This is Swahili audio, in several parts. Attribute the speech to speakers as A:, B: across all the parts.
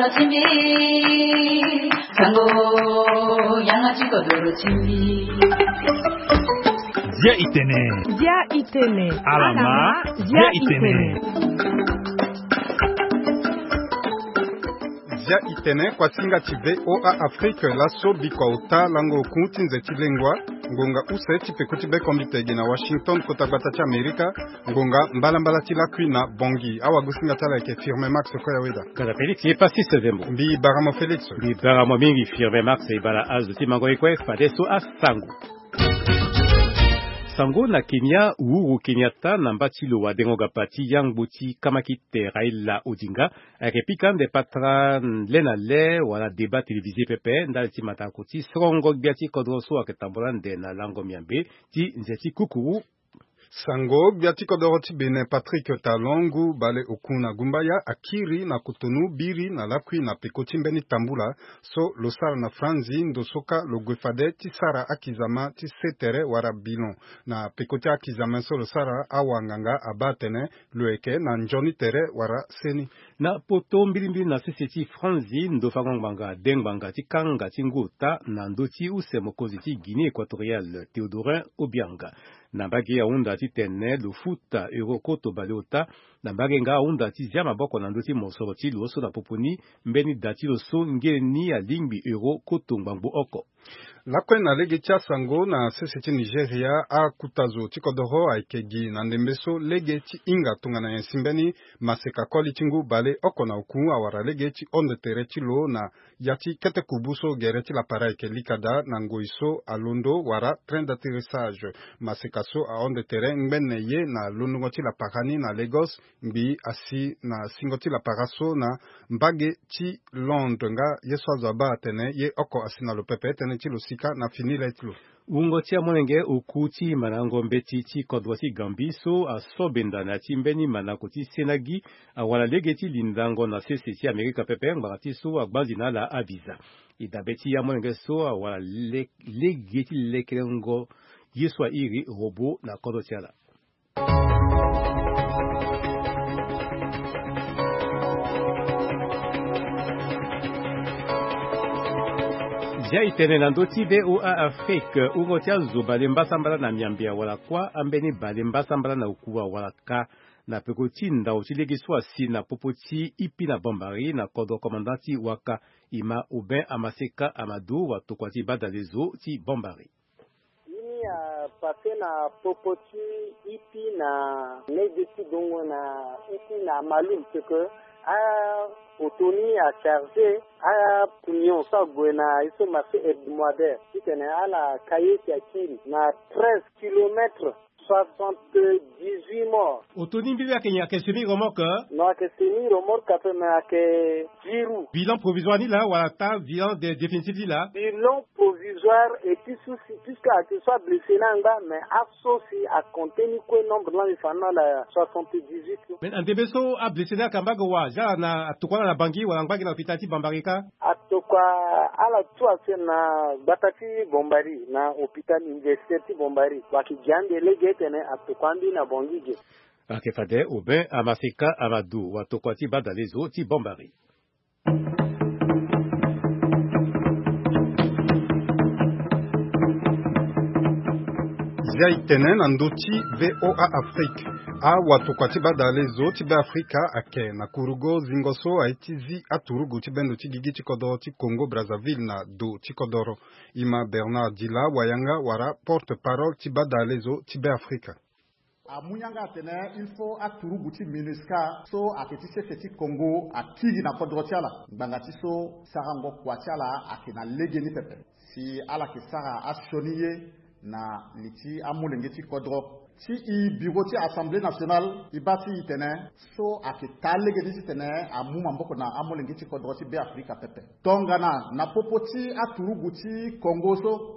A: Kodoro Chimbi, Sango, Yangachi Kodoro Chimbi.
B: Zia itene. Alama, Zia itene.
C: Zia itene kwa singa chive oa Afrique laso bikwa uta lango kunti nze chilengwa ngonga use chipekuti be kombitege na Washington kotabata cha Amerika ngonga mbala chila kuina bongi awa gusinga tala ke firme Max koya weda
D: kada Felix ye pasiste zembo
C: mbi baramo Felix
D: mbi baramo mingi firme Max e bala az ti mango ekwe fadeso asangu Sango na Kenya, Uhuru Kenyatta na mbatilo wa dengoga pati yang buti kamakite Raila Odinga repika de patra lena le wala débat télévisé pepe ndali ti matakoti songo biati kodroso aketambola na lango miambe ti nzeti kukuru
C: Sango biati kodoroti bene Patrick Talongu bale okuna gumbaya akiri na kutonu biri na lakwi na pekoti mbeni tambula so losara na franzi ndosoka logwefade ti sara akizama ti setere wara bilon na pekoti akizama so losara awanganga abatene loeke na njoni tere wara seni
D: na poto mbilimbi na seseti franzi ndofangambanga dengbanga ti kanga ti nguta na ndoti use mokonzi ti Guinée équatoriale Théodorin Obianga na mbage ya unda ti tene lufuta eurokoto baleota na mbage nga unda ti zia maboko na ndoti mosoro ti loso na poponi mbeni dati loso ngeni ya lingbi eurokoto ngbangbo oko
C: lakwe na lege tia sango na seseti Nigeria a kutazo tikodoro aikegi na ndembeso lege ti inga tunga na yensimbeni maseka koli tingu bale oko na uku awara lege ti onde tere ti lo na yati kete kubuso gere ti la para ke likada na ngoiso alondo wara train d'atterrissage maseka so a onde tere ngbene ye na londongo ti la parani na Lagos mbi asi na singo ti la paraso na mbage ti Londres nga yeso azaba atene ye oko asina lo pepe tene ti lo na finila itlo
D: ungo tia monenge ukuti manango mbeti ti kodwasi gambiso asobenda na timbeni manakoti senagi awala legeti lindango na sesi Amerika pepe ngati so agbazi na la abiza idabeti ya monenge so awala legeti lekelengo yeswa iri robo na kodotiala Zia itene na ndoti VOA Afrique ugo tia zobale mbasambala na miambia wala kwa ambeni bale mbasambala na ukuwa wala ka na pekoti nda otilegiswa si na popoti ipi na bombari na kodo komandanti waka ima uben amaseka amadu watokwati badalezo ti bombari
E: ini pase na popoti ipi na negeti dongo na ipi na malum que Otoni a chargé à Punion Sagwena, il se m'a fait hebdomadaire. C'était à la cahier qui a kiri, na 13 km. 78 morts.
D: Otoni bibi Kenya ke semi remorque.
E: Non ke semi remorque ape na ke jiru.
D: Bilan provisoire ni là wala ta bilan définitif ni là.
E: Bilan provisoire et puis souci puisque a que soit blessé nanga mais absoci a contenu quoi nombre là il fana la 78.
D: Mais andebeso a blessé na kambaga wa ja na tukwana na bangi wala ngbangi na pitati bambarika.
E: Atoka ala tua na batati bombari na hôpital université bombari wakijande lege tene atokwandi na bongige
D: akefade obe amaseka amadu watokwati badalezo ti bombari
C: Zia itene na ndoti VOA Afrique a watokwati badalezo ti be Afrika ake na kurugo zingoso aitizi aturugu ti bendo ti gigi ti kodoro ti Congo Brazzaville na do ti kodoro ima Bernard Dila wayanga wara porte-parole ti badalezo ti be Afrika
F: amunyanga atene il faut aturugu ti MINUSCA so aketi sese ti Congo akigi na kodoro ti ala ngbanga ti so sarango kwa ti ala ake na legeni pepe si ala ke sara asioni ye na liti amulenge ti kodro ti i bureau ti assemblée nationale i bati itene so ake talege ti tene amuma mboko na amulenge ti kodro ti be Afrika pepe tongana na popo ti aturugu ti Congo so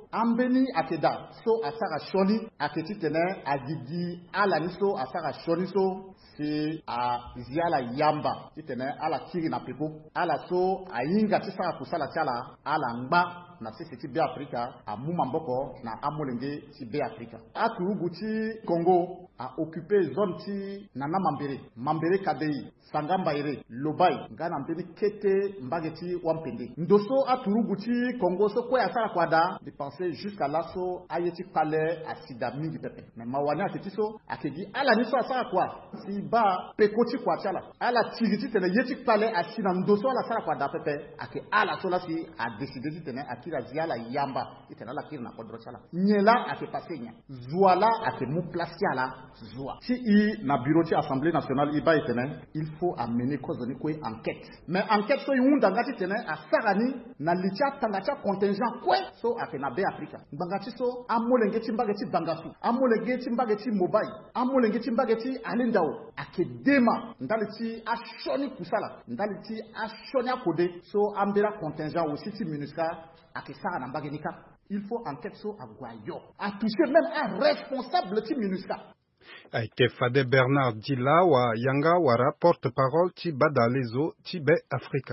F: ambeni akeda so asara shoni aketi tene agigi ala niso asara shoni so si a ziala yamba titene ala kiri na pepo ala so ayinga tisara kusala tiala ala ngba na sisi be Afrika a muma mboko na amolenge ti be Afrika aturugu ti Congo a occupé zone ti nana mambere kadei sangamba ire lobai ngana mpeni kete mbageti wampende ndoso aturugu ti Congo so kwa asara kwada de penser jusqu'à là so ayeti pale asida mingi pepe mais mawana aketi so akegi ala niso asara kwa si ba pekoti kwa chala ala tigiti tene yeti pale asina ndoso ala asara kwada pepe ake ala so la si a décidé di tene akira ziala yamba itena la kiri na kodro chala nyela ake pasenya zuala ake mu place ala zua si i na bureau ti assemblée nationale iba itene il faut amener cause ni ko enquête mais enquête so yunda ngati tene asarani na licha tangacha contingent kwe so ake na be Afrika ngati so amolenge ti mbageti bangasu amolenge ti mbageti mobai amolenge ti mbageti alindao ake dema ndali ti ashoni kusala ndali ti ashoni akode so ambera contingent aussi ti MINUSCA ake sara na mbagenika il faut enquête so agwayo a toucher même un responsable ti MINUSCA
C: Aike Fade Bernard Dila wa Yanga wara porte-parole ti Badalezo ti be Afrika.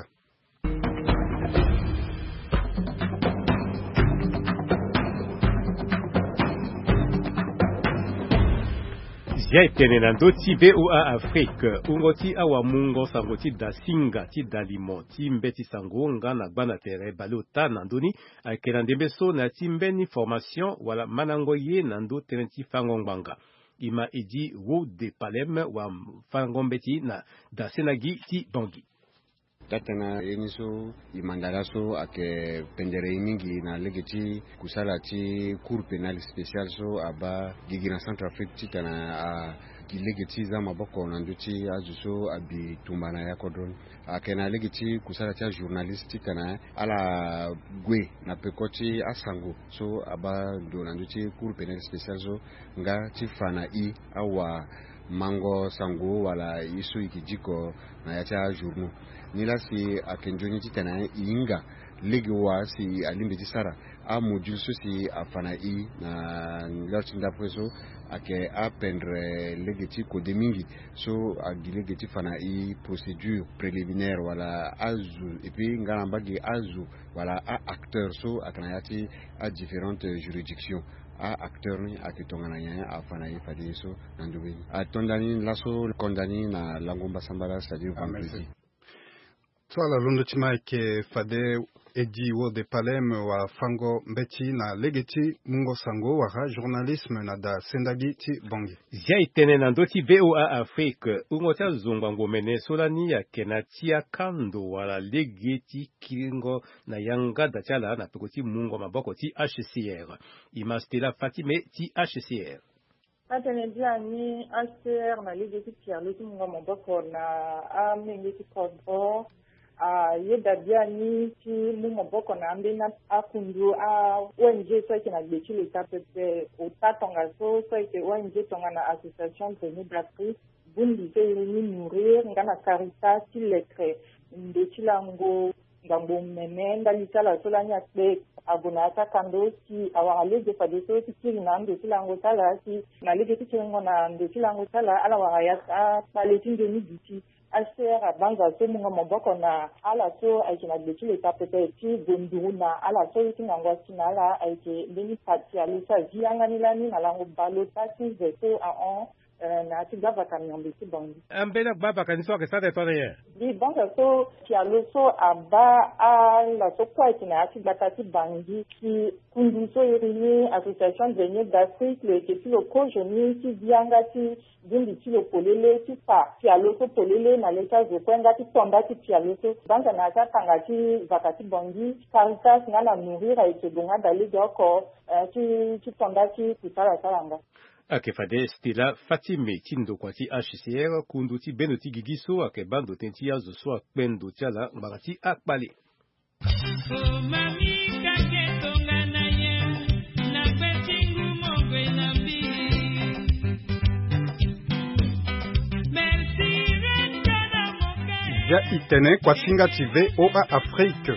D: Zia itene nando ti VOA Afrique ungoti awa mungo sangoti da singa ti dalimo ti mbeti sango nga na gbana tere balota nandoni akela ndembeso na ti mbeni formation wala manango ye nando tene ti fangongbanga ima edi wo de palem wa fangombeti na da senagi ti bangi
G: tatana eniso imandalaso ake pendere mingi na legeti kusala ti cour pénal spécial so aba gigina Centrafrique titana a legeti za maboko na nduti azuso abi tumbana ya kodron akena legeti kusala ti journaliste titana ala gwe na pekoti asango so aba do na nduti cour pénal spécial so nga ti fana i awa mango sango wala isu ikijiko na yacha journaux nila si akenjoni titana inga legi wa si alimbe tisara a module so si afana i na lartinda preso ake apendre legeti ko demingi so agilegeti fana i procédure préliminaire wala azu et puis ngana mbagi azu wala a acteur so akanayati a différentes juridictions a acteur ni akitongana nyanya afana i fadi so nandubi atondani laso kondani na langomba sambala c'est-à-dire vendredi.
C: Swala londo chima ke Fade Edi wo de Palem wa fango mbeti na legeti mungo sango wara journalisme na da sendagi ti bongi.
D: Zia itene nando ti VOA Afrique ungota zongwango mene solani ya kenatia kando wala legeti kiringo na yanga da chala na pekoti mungo maboko ti HCR. Imastela Fatime ti HCR.
H: Atene dia ni HCR na legeti Pierre Lutu mungo maboko na amengeti kodro yeda biani ti mumo boko na ambena akundu a ONG so ke na gbechi le tapepe o tatonga so ke ONG tonga na association de d'Afrique bundi ke ni nourrir ngana Caritas ti lettre ndeti lango ngambo mene ndali sala so la nya pe agona ta kando ti awa lege pa de so ti na ndeti lango sala ti na lege ti ngona ndeti lango sala ala wa ya paletin de ni biti asera banza so munga maboko na ala so aikina gbechi le tapete ti gonduru na ala so ti ngwa sinala aike beni pati alisa zianga nilani na lango balota ti zeto a on na ti gava kamyambe ti bangi
D: ambena baba kanso ke sate tone
H: di banza so ti aloso aba ala so kwa tina ti gata ti bangi ki kundu so iri association de d'Afrique le ke ti lo ko joni ti zianga ti dindi ti lo polele ti pa ti aloso polele na leta zo kwenga ti tomba ti aloso banza na ta tanga ti vakati bangi Caritas na la nourrir ite donga dali doko ti tomba ti kusala salanga
D: ake Fade Stella Fatime tindo kwa ti HCR kundu ti beno ti gigiso ake bando tenti ya zo so akpendo tiala mbakati akpale
C: Ja itene kwa singa ti VOA Afrique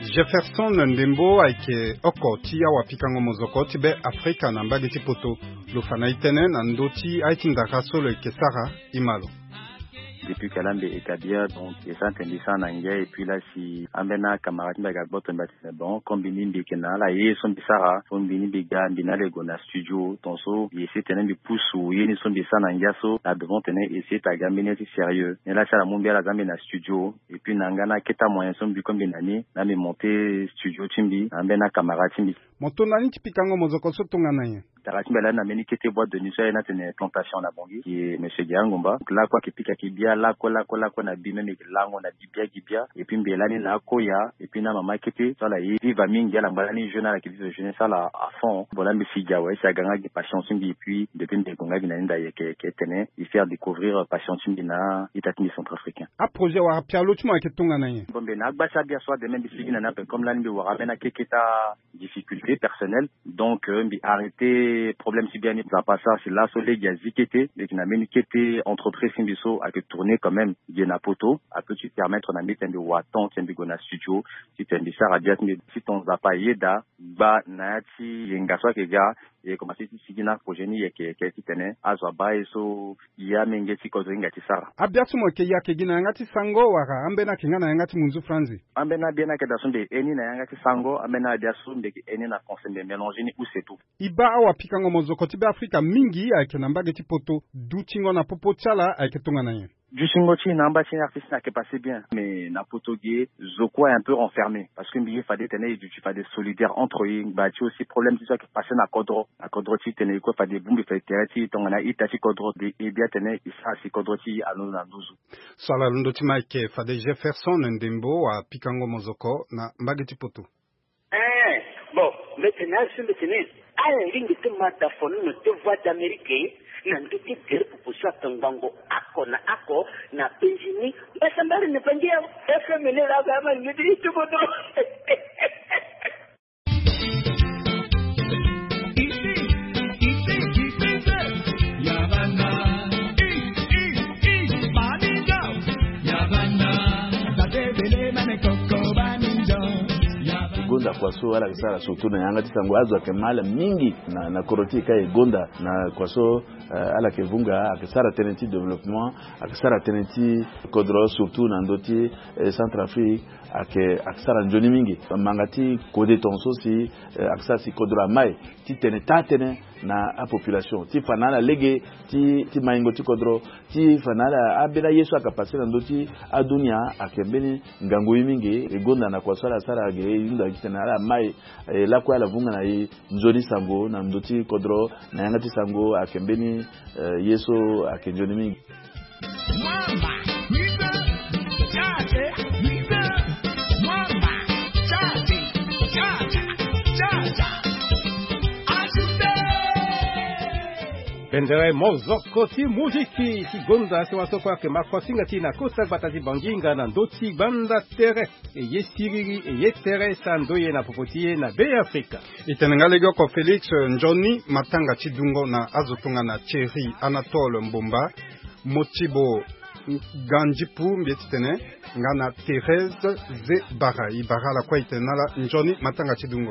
C: Jefferson Ndembo aike oko ti awa pikango mozoko ti be Afrika na mbage ti poto lo fana itene na ndoti aitindaka solo ikesara imalo.
I: Depuis qu'Alambe établir donc et ça tendu ça en anglais et puis là si ambena camarade baga boton batine bon combini bikena la ye son bisara son bini biga binale gona studio tonso yesi tenen bi pousu yeni son bisana ngaso la devant tenen essayer ta gambine ti sérieux et là ça la mombia la gambe na studio et puis nangana keta moyen son bi kombinani na me monter studio timbi ambena camarade timbi
C: motonani ti pikango mozoko so tongana ye
I: Taratimba na meni kete boîte de nuit na tene plantation na bongi qui est monsieur Giangomba là quoi qui pique qui bien là quoi na bi même lango na gibia et puis mbelani na koya et puis na mama kete ça là il va mingi la balani jeune la qui dit jeune ça là à fond voilà me siga ouais ça ganga qui passion simbi et puis depuis ndekonga bina nda yeke tene il faire découvrir passion simbi na itatini centrafricain
C: a projet wa pialo tuma ke tongana ye
I: bon ben agba ça bien soit de même bisigi na comme là mbi wa ramena keketa difficulté personnelle donc mbi arrêter problème si bien n'est pas ça c'est là sur les gazikete et qui n'a même quitté entreprise Simbiso a que tourner quand même bien à poto a peut tu permettre on a mis de waton tiens bigona studio si tu as dit ça radiat si ton zapa yeda ba nati yengaswa ke ga et comme si sigina progeni et que qui tenait azwa ba eso ya mengeti ko ngati sara
C: abiatu mo ke ya ke gina ngati sango waka ambena kingana ngati munzu franzi
I: ambena bien na ke da sonde eni na ngati sango ambena dia sonde ke eni na conseil mélanger ni ou c'est tout
C: iba awa pikango mozoko ti be Afrika mingi ayeke na mbage ti poto du tingo na popo tiala ayeke tongana ye
I: du singochi namba ti artiste na ke passé bien mais na potogie zoko est un peu renfermé parce que mbiye fade tene du tu fade solidaire entre eux ba ti aussi problème ti so ke passé na kodro ti tene ko fade bumbi fade terati tongana itati kodro de e bien tene isa si kodro ti anu na nduzu
C: sala ndo ti maike fade Jefferson Ndembo a pikango mozoko na mbage ti poto
J: bon maintenant sur le tennis ala ringi te mata fonu no te voix d'Amérique na nditi gere pupushwa tangango ako na penjini basa mbali ne pandia FM ne la gama ngidi tu bodo
K: gonda kwaso ala kisara surtout na yanga tisango azo ke mala mingi na koroti kai gonda na kwaso ala ke vunga akisara tenenti développement akisara tenenti kodro surtout na ndoti Centrafrique akisara njoni mingi mangati kode tonso si akisara si kodro mai ti tene tatene na a population ti fanala lege ti maingo ti kodro ti fanala abela yesu akapasira ndoti adunia akembeni ngango mingi egonda na kwasala sara ge yinda kitana ala mai la kwa la vunga na yi nzoni sango na ndoti kodro na yanga ti sango akembeni yesu akenjoni mingi
D: Pendere mozoko ti muziki ti gonda se waso kwa ke makosinga ti na kosa batati banginga na ndoti banda tere e yesiriri e yetere sandoye na popotie na be Afrika.
C: Itenenga lego ko Felix Njoni matanga ti dungo na azotunga na Thierry Anatole Mbomba Motibo Ganjipu mbietitene ngana Thérèse Ze Barai Barala kwa itenala Njoni matanga ti dungo.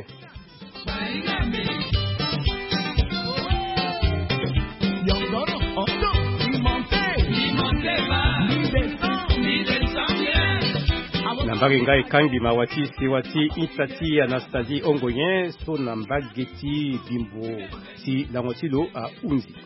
D: Nambagi ngai kangi mawati siwati itati Anastasie Ongoyen so nambageti bimbo si langotilo a unzi.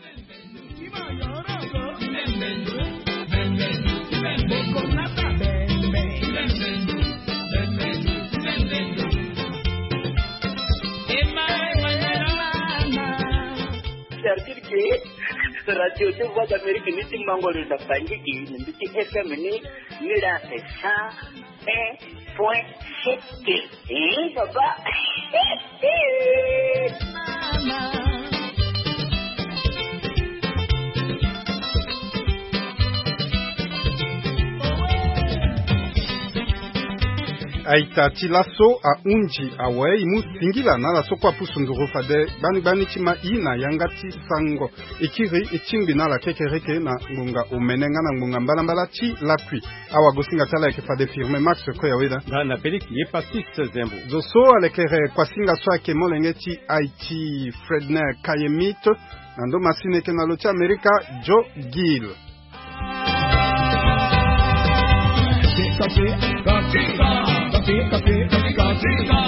J: Radio te voix d'Amérique ni timbango le tapangi ki ni FM ni la ça 1.7 papa
C: aita tilaso a unji awe imu singila na la sokwa pusunduru fade bani chima ina yangati sango ikiri ichimbi na la kekereke na ngunga umenenga na ngunga mbala chi lapui awa gosinga tala yake fade firme max ko yawida
D: na peliki hepatite zembo
C: zoso alekere kwa singa so ake molengeti Haiti Fredner Kayemito na ndo masine ke na lochi Amerika Joe Gill.
L: Café,